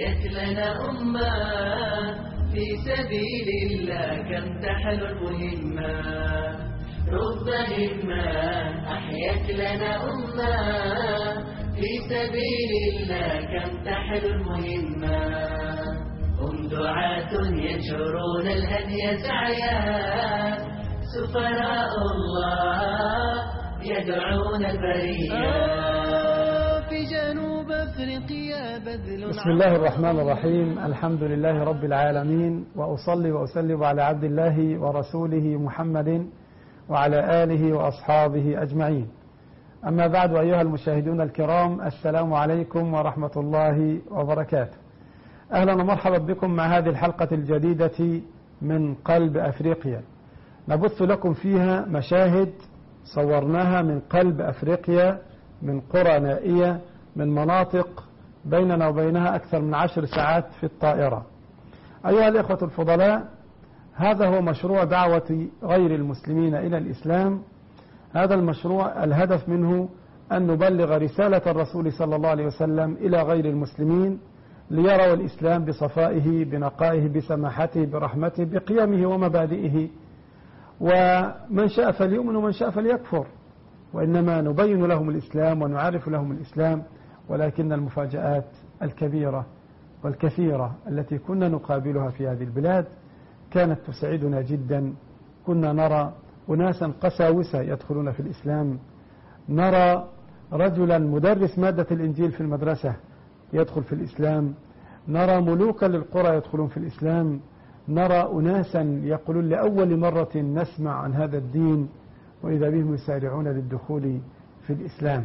أحيت لنا أمة في سبيل الله كم تحل المهمة رب همة أحيت لنا أمة في سبيل الله كم تحل المهمة هم دعاة ينشرون الهدي سعيا سفراء الله يدعون البرية في جنوب أفريقيا بذل. بسم الله الرحمن الرحيم. الحمد لله رب العالمين، وأصلي وأسلم على عبد الله ورسوله محمد وعلى آله وأصحابه أجمعين. أما بعد، أيها المشاهدون الكرام، السلام عليكم ورحمة الله وبركاته. أهلا ومرحبا بكم مع هذه الحلقة الجديدة من قلب أفريقيا، نبث لكم فيها مشاهد صورناها من قلب أفريقيا، من قرى نائية، من مناطق بيننا وبينها أكثر من 10 ساعات في الطائرة. أيها الإخوة الفضلاء، هذا هو مشروع دعوة غير المسلمين إلى الإسلام. هذا المشروع الهدف منه أن نبلغ رسالة الرسول صلى الله عليه وسلم إلى غير المسلمين ليروا الإسلام بصفائه، بنقائه، بسماحته، برحمته، بقيمه ومبادئه، ومن شاء فليؤمن ومن شاء فليكفر، وإنما نبين لهم الإسلام ونعرف لهم الإسلام. ولكن المفاجآت الكبيرة والكثيرة التي كنا نقابلها في هذه البلاد كانت تسعدنا جدا. كنا نرى أناسا قساوسة يدخلون في الإسلام، نرى رجلا مدرس مادة الإنجيل في المدرسة يدخل في الإسلام، نرى ملوكا للقرى يدخلون في الإسلام، نرى أناسا يقولون لأول مرة نسمع عن هذا الدين، وإذا بهم يسارعون للدخول في الإسلام.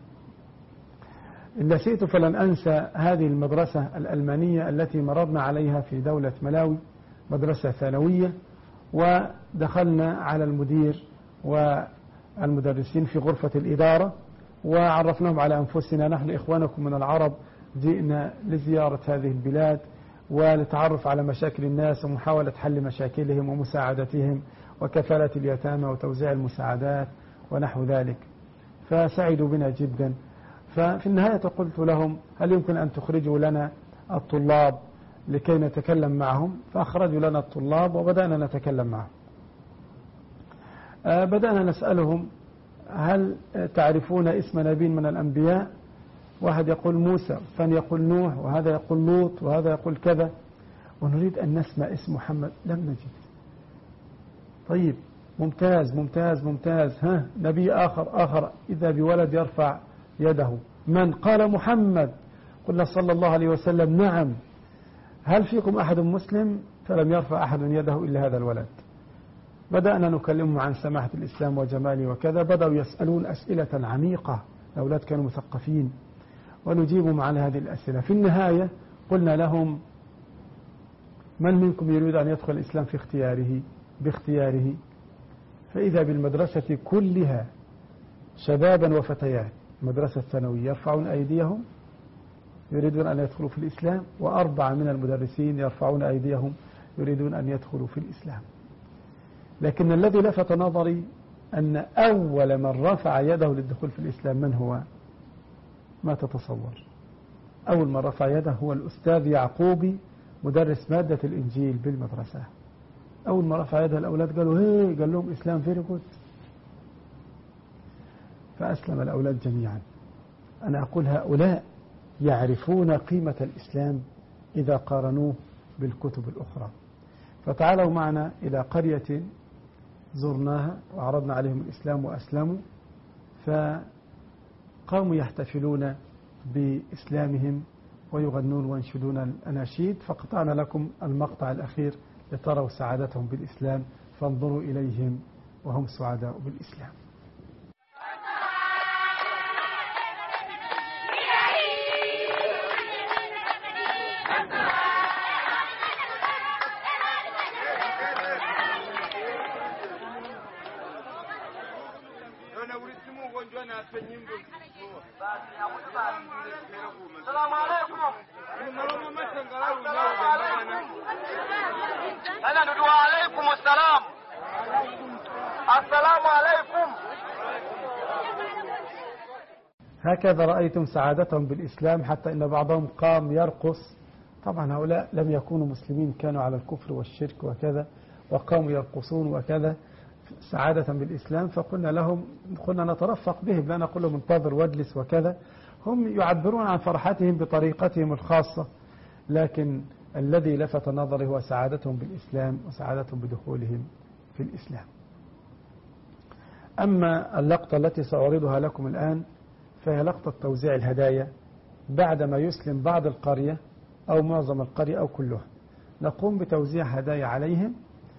إن نسيت فلن أنسى هذه المدرسة الألمانية التي مررنا عليها في دولة ملاوي، مدرسة ثانوية، ودخلنا على المدير والمدرسين في غرفة الإدارة وعرفناهم على أنفسنا: نحن إخوانكم من العرب، جئنا لزيارة هذه البلاد ولتعرف على مشاكل الناس ومحاولة حل مشاكلهم ومساعدتهم وكفالة اليتامى وتوزيع المساعدات ونحو ذلك. فسعدوا بنا جدا. ففي النهاية قلت لهم: هل يمكن أن تخرجوا لنا الطلاب لكي نتكلم معهم؟ فأخرجوا لنا الطلاب وبدأنا نتكلم معهم. بدأنا نسألهم: هل تعرفون اسم نبي من الأنبياء؟ واحد يقول موسى، الثاني يقول نوح، وهذا يقول لوط، وهذا يقول كذا، ونريد أن نسمع اسم محمد. لم نجد. طيب، ممتاز ممتاز ممتاز. ها، نبي آخر إذا بولد يرفع يده. من؟ قال محمد. قلنا صلى الله عليه وسلم: نعم. هل فيكم أحد مسلم؟ فلم يرفع أحد يده إلا هذا الولد. بدأنا نكلمهم عن سماحة الإسلام وجماله وكذا. بدأوا يسألون أسئلة عميقة، الأولاد كانوا مثقفين، ونجيبهم على هذه الأسئلة. في النهاية قلنا لهم: من منكم يريد أن يدخل الإسلام في باختياره؟ فإذا بالمدرسة كلها شبابا وفتيات، المدرسة الثانوية، يرفعون أيديهم يريدون أن يدخلوا في الإسلام، و4 من المدرسين يرفعون أيديهم يريدون أن يدخلوا في الإسلام. لكن الذي لفت نظري أن أول من رفع يده للدخول في الإسلام من هو؟ ما تتصور؟ أول من رفع يده هو الأستاذ يعقوبي، مدرس مادة الإنجيل بالمدرسة. أول ما رفع يده الأولاد قالوا: هي، قال لهم: إسلام فيري جود. فأسلم الأولاد جميعا. أنا أقول: هؤلاء يعرفون قيمة الإسلام إذا قارنوه بالكتب الأخرى. فتعالوا معنا إلى قرية زرناها وعرضنا عليهم الإسلام وأسلموا، فقاموا يحتفلون بإسلامهم ويغنون وينشدون الأناشيد. فقطعنا لكم المقطع الأخير لتروا سعادتهم بالإسلام، فانظروا إليهم وهم سعداء بالإسلام. السلام عليكم. هكذا رأيتم سعادتهم بالإسلام، حتى إن بعضهم قام يرقص طبعا هؤلاء لم يكونوا مسلمين، كانوا على الكفر والشرك وكذا، وقاموا يرقصون وكذا سعادة بالإسلام، فقلنا لهم كنا نترفق بهم، لا نقول لهم انتظر واجلس وكذا. هم يعبرون عن فرحتهم بطريقتهم الخاصة، لكن الذي لفت نظري هو سعادتهم بالإسلام وسعادتهم بدخولهم في الإسلام. أما اللقطة التي سأعرضها لكم الآن فهي لقطة توزيع الهدايا بعدما يسلم بعض القرية أو معظم القرية أو كلها. نقوم بتوزيع هدايا عليهم،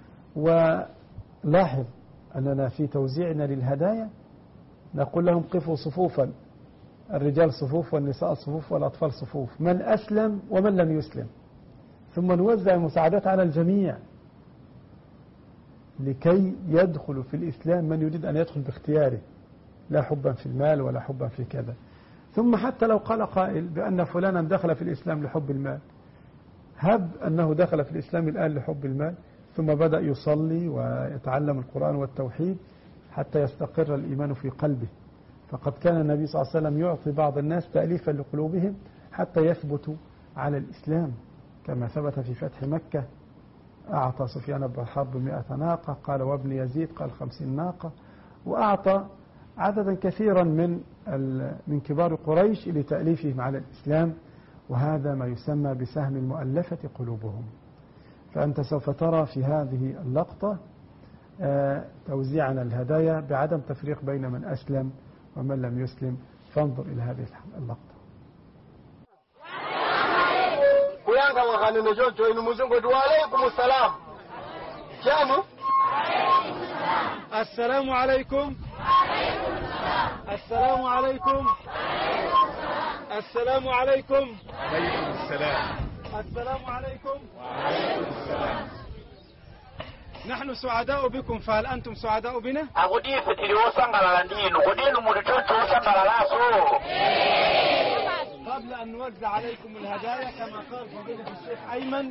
ولاحظ أننا في توزيعنا للهدايا نقول لهم قفوا صفوفا، الرجال صفوف والنساء صفوف والأطفال صفوف، من أسلم ومن لم يسلم، ثم نوزع المساعدات على الجميع لكي يدخل في الإسلام من يريد أن يدخل باختياره، لا حبا في المال ولا حبا في كذا. ثم حتى لو قال قائل بأن فلانا دخل في الإسلام لحب المال، هب أنه دخل في الإسلام الآن لحب المال، ثم بدأ يصلي ويتعلم القرآن والتوحيد حتى يستقر الإيمان في قلبه. فقد كان النبي صلى الله عليه وسلم يعطي بعض الناس تأليفا لقلوبهم حتى يثبتوا على الإسلام، كما ثبت في فتح مكة، أعطى سفيان بن حرب 100 ناقة، قال وابن يزيد قال 50 ناقة، وأعطى عددا كثيرا من كبار قريش لتأليفهم على الإسلام، وهذا ما يسمى بسهم المؤلفة قلوبهم. فأنت سوف ترى في هذه اللقطة توزيعنا الهدايا بعدم تفريق بين من أسلم ومن لم يسلم، فانظر إلى هذه اللقطة. السلام عليكم. السلام عليكم. السلام عليكم. عليكم السلام. السلام عليكم. وعليكم السلام. نحن سعداء بكم، فهل أنتم سعداء بنا؟ قبل أن نوزع عليكم الهدايا كما قال فضيلة الشيخ أيمن،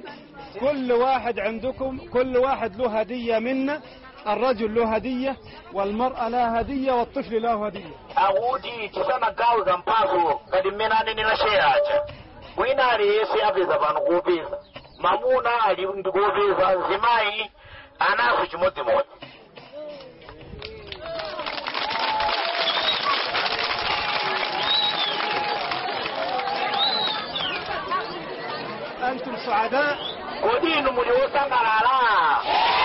كل واحد له هدية منا، الرجل له هدية والمرأة لها هدية والطفل له هدية. أودي تسمى جاوزا بازو قد مناني نشيئة وإنا ريسي أبيزا بانغوبيزا مامونا علي بانغوبيزا زماي أنا في جمود موت. أنتم سعداء؟ ودين مليوسا قرالا.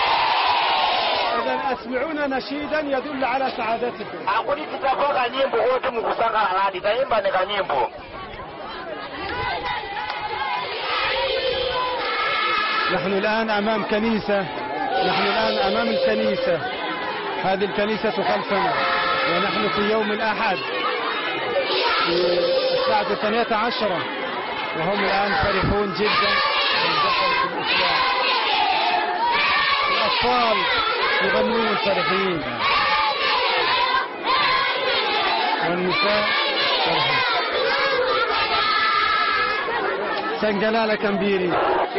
إذن أسمعونا نشيدا يدل على سعادتكم. أقولي تتفوق نيمبو قوتي مكسا قرالا دي تايمبا نكا نيمبو. نحن الآن أمام الكنيسة، هذه الكنيسة خلفنا، ونحن في يوم الأحد في الساعة 12، وهم الآن فرحون جدا بالدخول في الإسلام. الأطفال يغنون فرحين والنساء فرحين. سنجلالة كمبيري.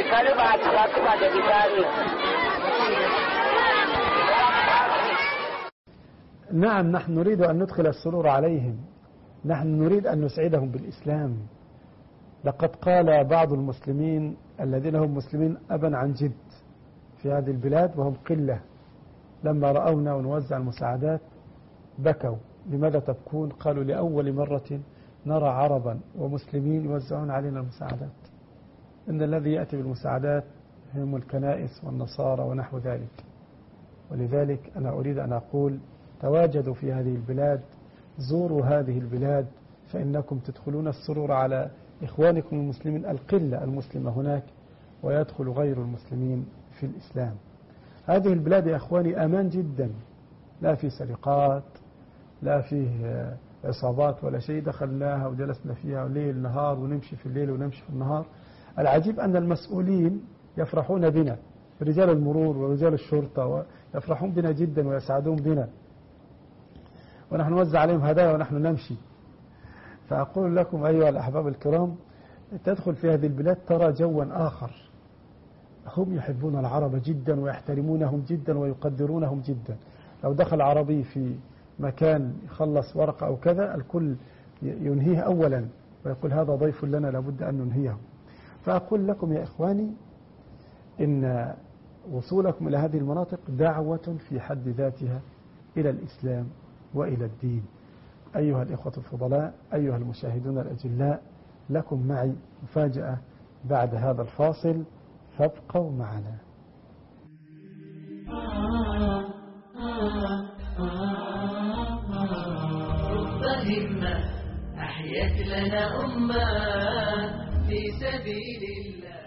نعم، نحن نريد أن ندخل السرور عليهم، نحن نريد أن نسعدهم بالإسلام. لقد قال بعض المسلمين الذين هم مسلمين أبا عن جد في هذه البلاد وهم قلة، لما رأونا ونوزع المساعدات بكوا. لماذا تبكون؟ قالوا لأول مرة نرى عربا ومسلمين يوزعون علينا المساعدات، إن الذي يأتي بالمساعدات هم الكنائس والنصارى ونحو ذلك. ولذلك أنا أريد أن أقول تواجدوا في هذه البلاد، زوروا هذه البلاد، فإنكم تدخلون السرور على إخوانكم المسلمين القلة المسلمة هناك، ويدخل غير المسلمين في الإسلام. هذه البلاد يا أخواني أمان جدا، لا في سرقات، لا فيه عصابات ولا شيء. دخلناها وجلسنا فيها ليل نهار، ونمشي في الليل ونمشي في النهار. العجيب أن المسؤولين يفرحون بنا، رجال المرور ورجال الشرطة يفرحون بنا جدا ويسعدون بنا، ونحن نوزع عليهم هدايا ونحن نمشي. فأقول لكم أيها الأحباب الكرام، تدخل في هذه البلاد ترى جوا آخر. هم يحبون العرب جدا ويحترمونهم جدا ويقدرونهم جدا. لو دخل عربي في مكان يخلص ورقة أو كذا، الكل ينهيه أولا ويقول هذا ضيف لنا لابد أن ننهيه. فأقول لكم يا إخواني إن وصولكم إلى هذه المناطق دعوة في حد ذاتها إلى الإسلام وإلى الدين. أيها الإخوة الفضلاء، أيها المشاهدون الأجلاء، لكم معي مفاجأة بعد هذا الفاصل، فابقوا معنا. رب همة أحيت لنا أمة في سبيل الله.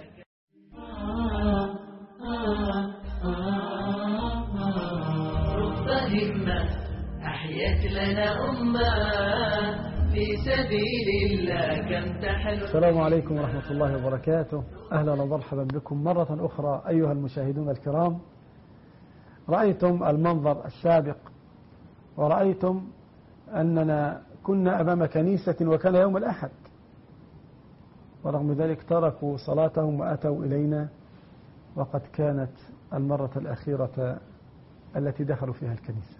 رب همة أحيت لنا أمة في سبيل الله كم تحل. السلام عليكم ورحمة الله وبركاته. أهلا ومرحبا بكم مرة أخرى أيها المشاهدون الكرام. رأيتم المنظر السابق ورأيتم أننا كنا أمام كنيسة وكان يوم الأحد، ورغم ذلك تركوا صلاتهم وأتوا إلينا، وقد كانت المرة الأخيرة التي دخلوا فيها الكنيسة،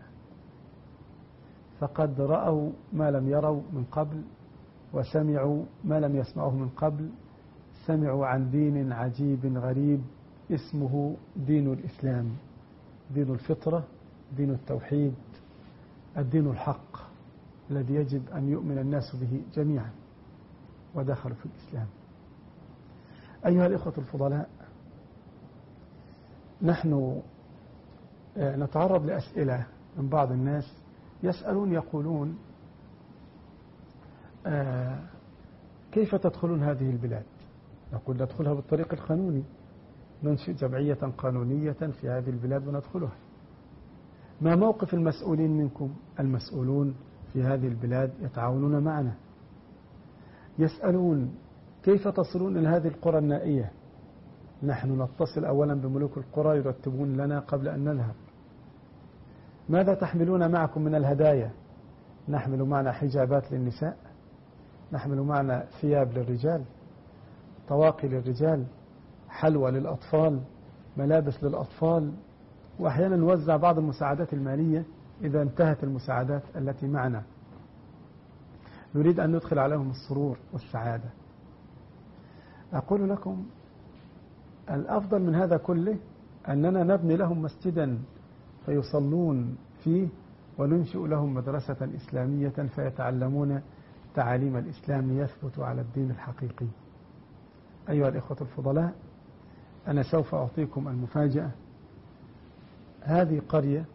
فقد رأوا ما لم يروا من قبل وسمعوا ما لم يسمعوه من قبل. سمعوا عن دين عجيب غريب اسمه دين الإسلام، دين الفطرة، دين التوحيد، الدين الحق الذي يجب أن يؤمن الناس به جميعا، ودخلوا في الإسلام. أيها الإخوة الفضلاء، نحن نتعرض لأسئلة من بعض الناس يسألون يقولون كيف تدخلون هذه البلاد؟ نقول ندخلها بالطريق القانوني، ننشئ جمعية قانونية في هذه البلاد وندخلها. ما موقف المسؤولين منكم؟ المسؤولون في هذه البلاد يتعاونون معنا، يسألون كيف تصلون إلى هذه القرى النائية؟ نحن نتصل أولا بملوك القرى يرتبون لنا قبل أن نذهب. ماذا تحملون معكم من الهدايا؟ نحمل معنا حجابات للنساء، نحمل معنا ثياب للرجال، طواقي للرجال، حلوى للأطفال، ملابس للأطفال، وأحيانا نوزع بعض المساعدات المالية إذا انتهت المساعدات التي معنا. نريد أن ندخل عليهم السرور والسعادة. أقول لكم الأفضل من هذا كله أننا نبني لهم مسجدا فيصلون فيه، وننشئ لهم مدرسة إسلامية فيتعلمون تعاليم الإسلام ليثبتوا على الدين الحقيقي. أيها الإخوة الفضلاء، أنا سوف أعطيكم المفاجأة. هذه قرية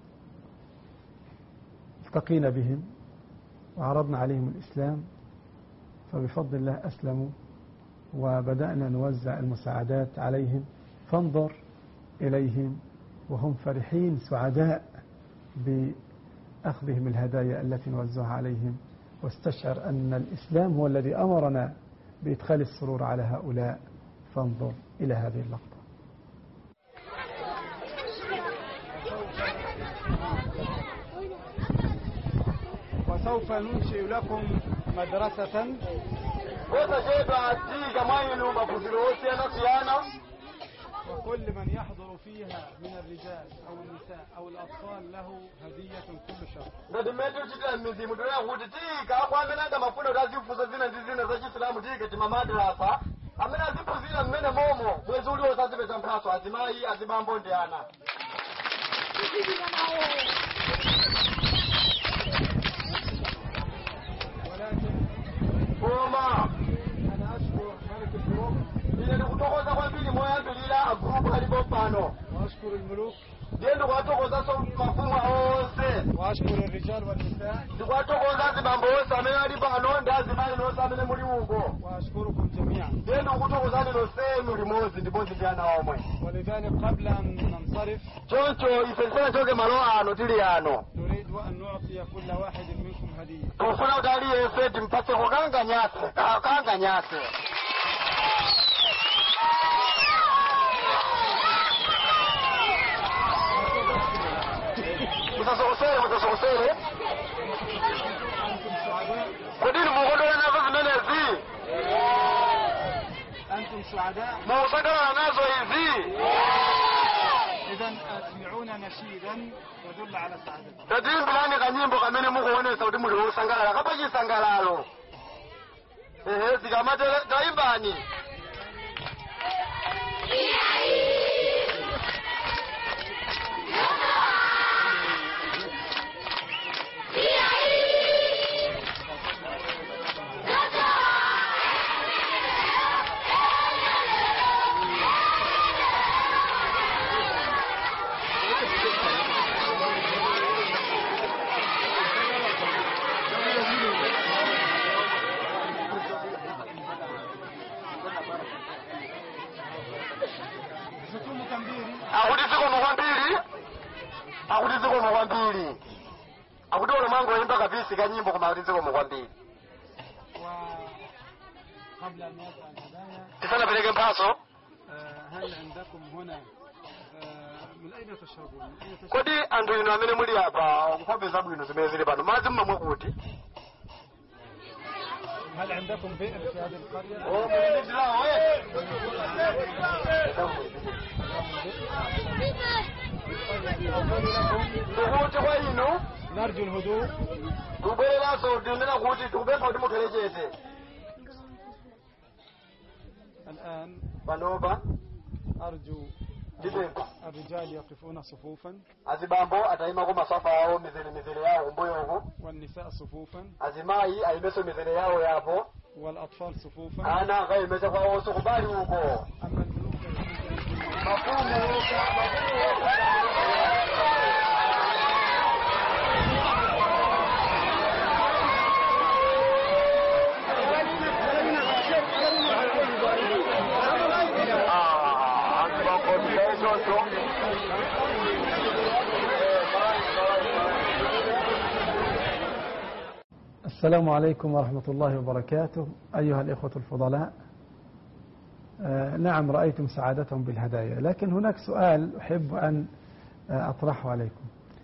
التقينا بهم وعرضنا عليهم الإسلام، فبفضل الله أسلموا وبدأنا نوزع المساعدات عليهم. فانظر إليهم وهم فرحين سعداء بأخذهم الهدايا التي نوزعها عليهم، واستشعر أن الإسلام هو الذي أمرنا بإدخال السرور على هؤلاء. فانظر إلى هذه اللقطة. وسوف ننشئ لكم مدرسة وكل من يحضر فيها من الرجال أو النساء أو الأطفال له هدية كل شهر. ولكن أنا أشكر ملك الجروب وأشكر الملوك وأشكر الرجال والنساء وأشكركم جميعا. ولذلك قبل أن ننصرف نريد أن نعطي كل واحد منكم هدية. أنتم سعداء؟ إذا أسمعون نشيدا يدل على سعادتكم. akutola mango yimba kabisi kanyimbo kumaliziwa mukwambiri وقبل أن نوزع الهدايا tisana peleke mphaso هل عندكم هنا من أين تشربون؟ من أين تشربون؟ kodi anthu inu amene muli apa nkhope zabwino zimene zili pano madzi mmamwe kuti هل عندكم بئر في هذه القرية؟ tikuti kwa inu نرجو الهدوء. tubwereranso tinena kuti tikupempha kuti mukhalechete الآن panopa أرجو tipempha الرجال يقفون صفوفا azibambo atayimako masafa awo mizere yawo kumbuyo والنساء صفوفا azimayi ayimeso mizere yawo yapo والأطفال صفوفا. ana akayimesa kwawonso kubali uko أما الملوك السلام عليكم ورحمة الله وبركاته أيها الإخوة الفضلاء. نعم رأيتم سعادتهم بالهدايا، لكن هناك سؤال أحب أن أطرحه عليكم.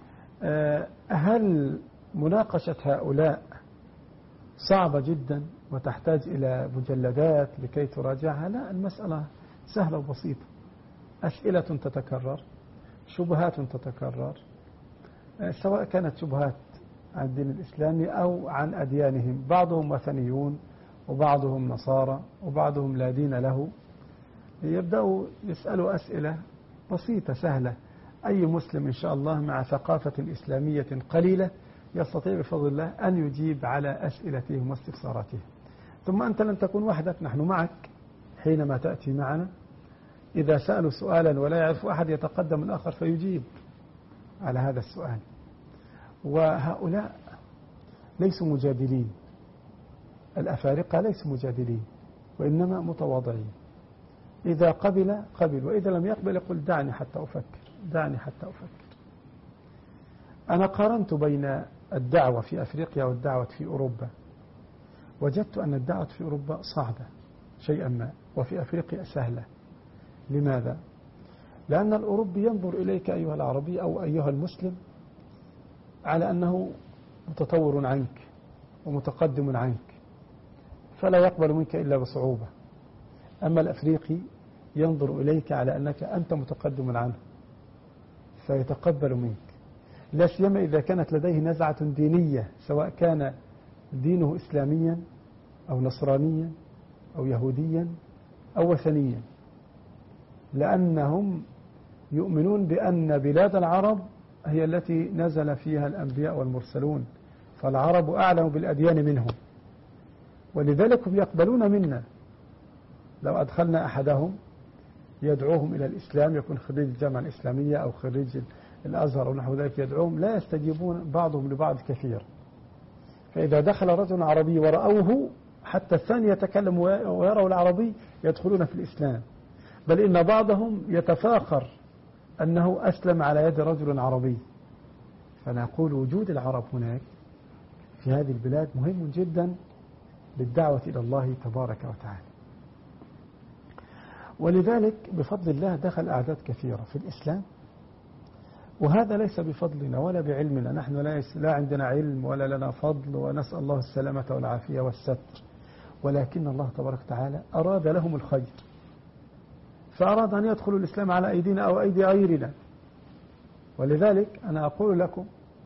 هل مناقشة هؤلاء صعبة جدا وتحتاج إلى مجلدات لكي تراجعها؟ لا، المسألة سهلة وبسيطة. أسئلة تتكرر، شبهات تتكرر، سواء كانت شبهات عن الدين الإسلامي أو عن أديانهم. بعضهم وثنيون وبعضهم نصارى وبعضهم لا دين له. يبدأوا يسألوا أسئلة بسيطة سهلة. أي مسلم إن شاء الله مع ثقافة إسلامية قليلة يستطيع بفضل الله أن يجيب على أسئلتهم واستفساراتهم. ثم أنت لن تكون وحدك، نحن معك حينما تأتي معنا. إذا سألوا سؤالا ولا يعرف أحد يتقدم الآخر فيجيب على هذا السؤال. وهؤلاء ليسوا مجادلين، الأفارقة ليسوا مجادلين وإنما متواضعين. إذا قبل قبل، وإذا لم يقبل يقول دعني حتى أفكر، دعني حتى أفكر. أنا قارنت بين الدعوة في أفريقيا والدعوة في أوروبا، وجدت أن الدعوة في أوروبا صعبة شيئا ما، وفي أفريقيا سهلة. لماذا؟ لأن الأوروبي ينظر إليك أيها العربي أو أيها المسلم على أنه متطور عنك ومتقدم عنك، فلا يقبل منك إلا بصعوبة. أما الأفريقي ينظر إليك على أنك أنت متقدم عنه فيتقبل منك، لا سيما إذا كانت لديه نزعة دينية، سواء كان دينه إسلاميا أو نصرانيا أو يهوديا أو وثنيا، لأنهم يؤمنون بأن بلاد العرب هي التي نزل فيها الأنبياء والمرسلون، فالعرب أعلم بالأديان منهم، ولذلك هم يقبلون منا. لو أدخلنا أحدهم يدعوهم إلى الإسلام، يكون خريج الجامعة الإسلامية أو خريج الأزهر أو نحو ذلك، يدعوهم لا يستجيبون بعضهم لبعض كثير. فإذا دخل رجل عربي ورأوه، حتى الثاني يتكلم ويروا العربي يدخلون في الإسلام، بل إن بعضهم يتفاخر أنه أسلم على يد رجل عربي. فنقول وجود العرب هناك في هذه البلاد مهم جدا للدعوة إلى الله تبارك وتعالى. ولذلك بفضل الله دخل أعداد كثيرة في الإسلام، وهذا ليس بفضلنا ولا بعلمنا، نحن لا عندنا علم ولا لنا فضل، ونسأل الله السلامة والعافية والستر، ولكن الله تبارك وتعالى أراد لهم الخير، فأراد أن يدخلوا الإسلام على أيدينا أو أيدي غيرنا. ولذلك أنا أقول لكم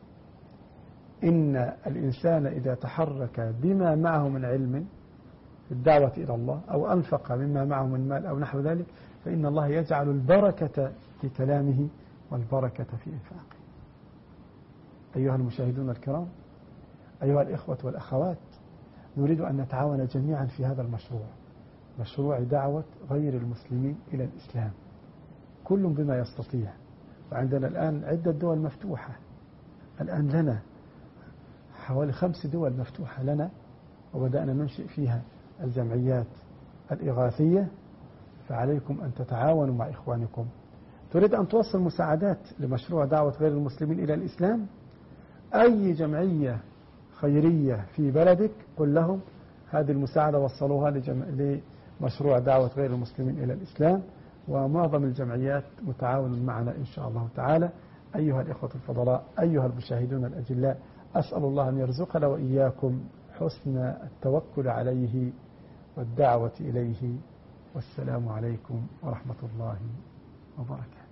إن الإنسان إذا تحرك بما معه من علم في الدعوة إلى الله، أو أنفق مما معه من مال أو نحو ذلك، فإن الله يجعل البركة في كلامه والبركة في إنفاقه. أيها المشاهدون الكرام، أيها الإخوة والأخوات، نريد أن نتعاون جميعا في هذا المشروع، مشروع دعوة غير المسلمين إلى الإسلام، كل بما يستطيع. وعندنا الآن عدة دول مفتوحة، الآن لنا حوالي 5 دول مفتوحة لنا، وبدأنا ننشئ فيها الجمعيات الإغاثية. فعليكم أن تتعاونوا مع إخوانكم. تريد أن توصل مساعدات لمشروع دعوة غير المسلمين إلى الإسلام؟ أي جمعية خيرية في بلدك قل لهم هذه المساعدة وصلوها لمشروع دعوة غير المسلمين إلى الإسلام، ومعظم الجمعيات متعاون معنا إن شاء الله تعالى. أيها الإخوة الفضلاء، أيها المشاهدون الأجلاء، أسأل الله أن يرزقنا وإياكم حسن التوكل عليه والدعوة إليه. والسلام عليكم ورحمة الله وبركاته.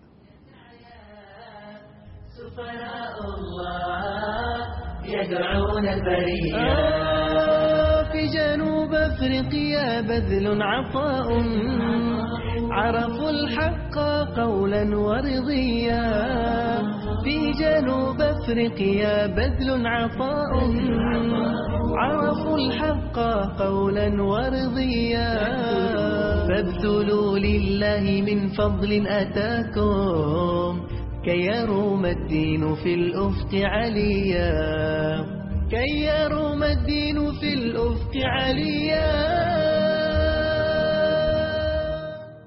سفراء الله يدعون البرية في جنوب أفريقيا بذل عطاء، عرفوا الحق قولا ورضيا. في جنوب أفريقيا بذل عطاء، عرفوا الحق قولا ورضيا. فابذلوا لله من فضل أتاكم، كي يروم الدين في الأفق عليا، كي يروم الدين في الأفق عليا.